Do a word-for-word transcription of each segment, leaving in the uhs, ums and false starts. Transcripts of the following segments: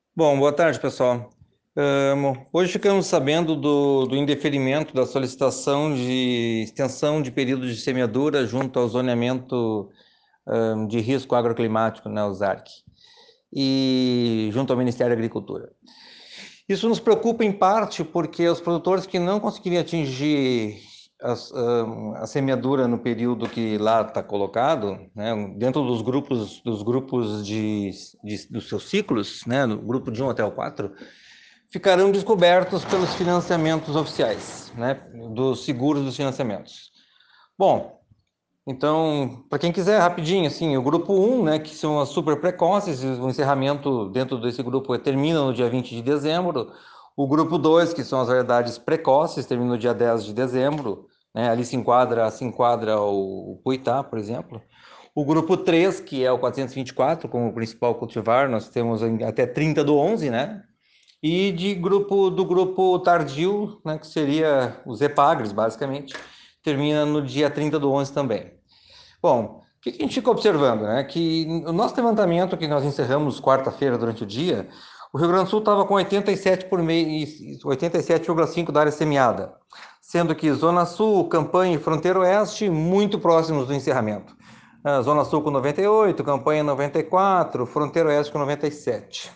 Bom, boa tarde, pessoal. Amo, hoje ficamos sabendo do, do indeferimento da solicitação de extensão de período de semeadura junto ao zoneamento amo, de risco agroclimático, né, o ZARC, e junto ao Ministério da Agricultura. Isso nos preocupa em parte porque os produtores que não conseguiriam atingir as, amo, a semeadura no período que lá está colocado, né, dentro dos grupos, dos grupos de, de, dos seus ciclos, né, no grupo de um até o quatro, ficarão descobertos pelos financiamentos oficiais, né, dos seguros dos financiamentos. Bom, então, para quem quiser, rapidinho, assim, o grupo um, né, que são as super precoces, o encerramento dentro desse grupo termina no dia vinte de dezembro. O grupo dois, que são as variedades precoces, termina no dia dez de dezembro, né, ali se enquadra, se enquadra o, o Puitá, por exemplo. O grupo três, que é o quatrocentos e vinte e quatro, como principal cultivar, nós temos até trinta do onze, né? E de grupo do grupo tardio, né, que seria os EPAGRES, basicamente, termina no dia trinta do onze também. Bom, o que a gente fica observando, né? Que o nosso levantamento que nós encerramos quarta-feira durante o dia, o Rio Grande do Sul estava com oitenta e sete por mês, oitenta e sete vírgula cinco da área semeada, sendo que Zona Sul, Campanha e Fronteira Oeste muito próximos do encerramento. A Zona Sul com noventa e oito, Campanha noventa e quatro, Fronteira Oeste com noventa e sete.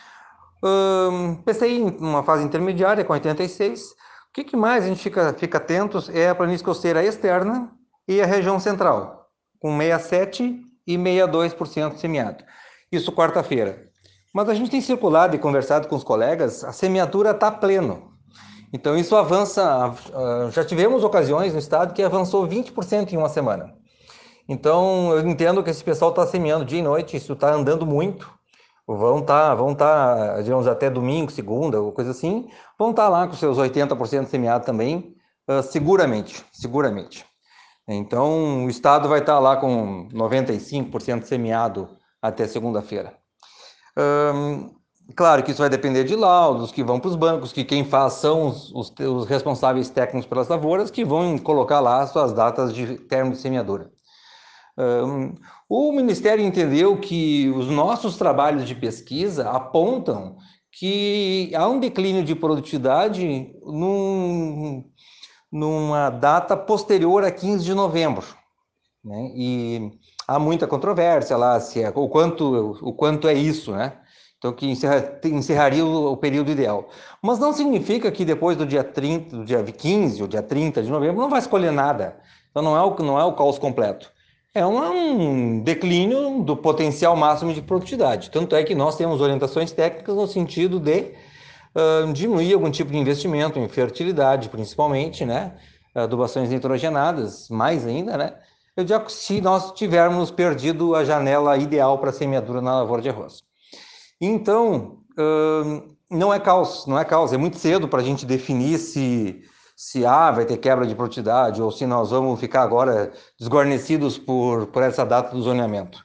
Hum, P C I numa fase intermediária com oitenta e seis. O que, que mais a gente fica, fica atentos é a planície costeira externa e a região central, com sessenta e sete e sessenta e dois por cento semeado. Isso quarta-feira. Mas a gente tem circulado e conversado com os colegas, a semeadura está pleno. Então isso avança, uh, já tivemos ocasiões no estado que avançou vinte por cento em uma semana. Então eu entendo que esse pessoal está semeando dia e noite, isso está andando muito. Vão estar, tá, vão tá, digamos, até domingo, segunda, ou coisa assim, vão estar tá lá com seus oitenta por cento semeado também, uh, seguramente, seguramente. Então, o Estado vai estar tá lá com noventa e cinco por cento semeado até segunda-feira. Um, claro que isso vai depender de laudos que vão para os bancos, que quem faz são os, os, os responsáveis técnicos pelas lavouras, que vão colocar lá as suas datas de término de semeadura. Um, o Ministério entendeu que os nossos trabalhos de pesquisa apontam que há um declínio de produtividade num, numa data posterior a quinze de novembro. Né? E há muita controvérsia lá, se é, o, quanto, o quanto é isso, né? Então, que encerra, encerraria o, o período ideal. Mas não significa que depois do dia trinta, do dia quinze ou dia trinta de novembro não vai escolher nada. Então, não é o, não é o caos completo. É um, um declínio do potencial máximo de produtividade. Tanto é que nós temos orientações técnicas no sentido de uh, diminuir algum tipo de investimento em fertilidade, principalmente, né? Adubações nitrogenadas, mais ainda, né? Eu digo se nós tivermos perdido a janela ideal para semeadura na lavoura de arroz. Então, uh, não é caos, não é caos. É muito cedo para a gente definir se, se ah, vai ter quebra de produtividade ou se nós vamos ficar agora desguarnecidos por, por essa data do zoneamento.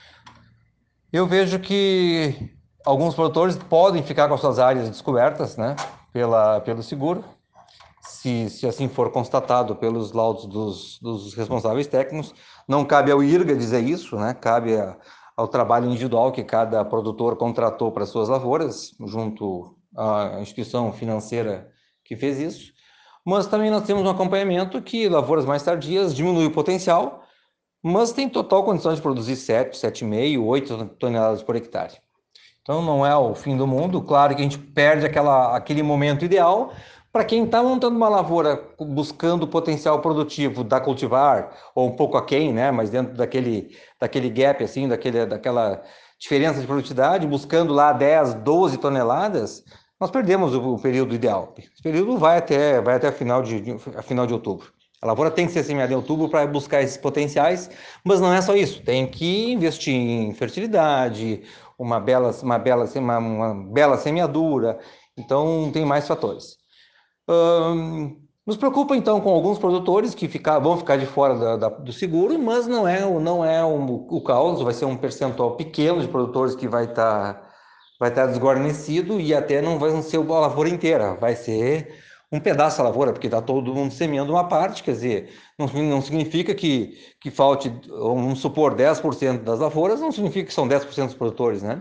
Eu vejo que alguns produtores podem ficar com as suas áreas descobertas, né, pela, pelo seguro, se, se assim for constatado pelos laudos dos, dos responsáveis técnicos. Não cabe ao IRGA dizer isso, né? Cabe a, ao trabalho individual que cada produtor contratou para suas lavouras, junto à instituição financeira que fez isso. Mas também nós temos um acompanhamento que lavouras mais tardias diminui o potencial, mas tem total condição de produzir sete, sete vírgula cinco, oito toneladas por hectare. Então não é o fim do mundo. Claro que a gente perde aquela, aquele momento ideal para quem está montando uma lavoura buscando o potencial produtivo da cultivar, ou um pouco aquém, né? Mas dentro daquele, daquele gap, assim, daquele, daquela diferença de produtividade, buscando lá dez, doze toneladas, nós perdemos o, o período ideal. Esse período vai até, vai até final de, de, final de outubro. A lavoura tem que ser semeada em outubro para buscar esses potenciais, mas não é só isso. Tem que investir em fertilidade, uma bela, uma bela, uma, uma bela semeadura. Então, tem mais fatores. Hum, nos preocupa, então, com alguns produtores que ficar, vão ficar de fora da, da, do seguro, mas não é, não é um, o caos, vai ser um percentual pequeno de produtores que vai estar tá, vai tá desguarnecido e até não vai ser a lavoura inteira, vai ser um pedaço da lavoura, porque está todo mundo semeando uma parte, quer dizer, não, não significa que, que falte, vamos supor, dez por cento das lavouras, não significa que são dez por cento dos produtores, né?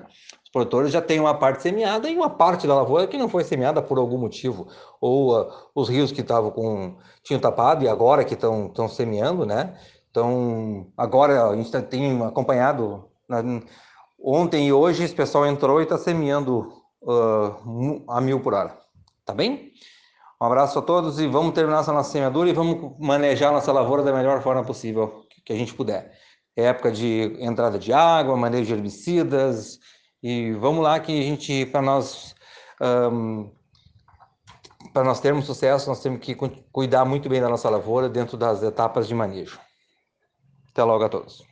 Os produtores já têm uma parte semeada e uma parte da lavoura que não foi semeada por algum motivo, ou uh, os rios que estavam com tinham tapado e agora que estão estão semeando, né? Então, agora a gente tem acompanhado, né, ontem e hoje esse pessoal entrou e está semeando uh, a mil por hora. Tá bem? Um abraço a todos e vamos terminar essa nossa semeadura e vamos manejar nossa lavoura da melhor forma possível que a gente puder. É época de entrada de água, manejo de herbicidas e vamos lá que a gente, para nós, um, para nós termos sucesso, nós temos que cuidar muito bem da nossa lavoura dentro das etapas de manejo. Até logo a todos.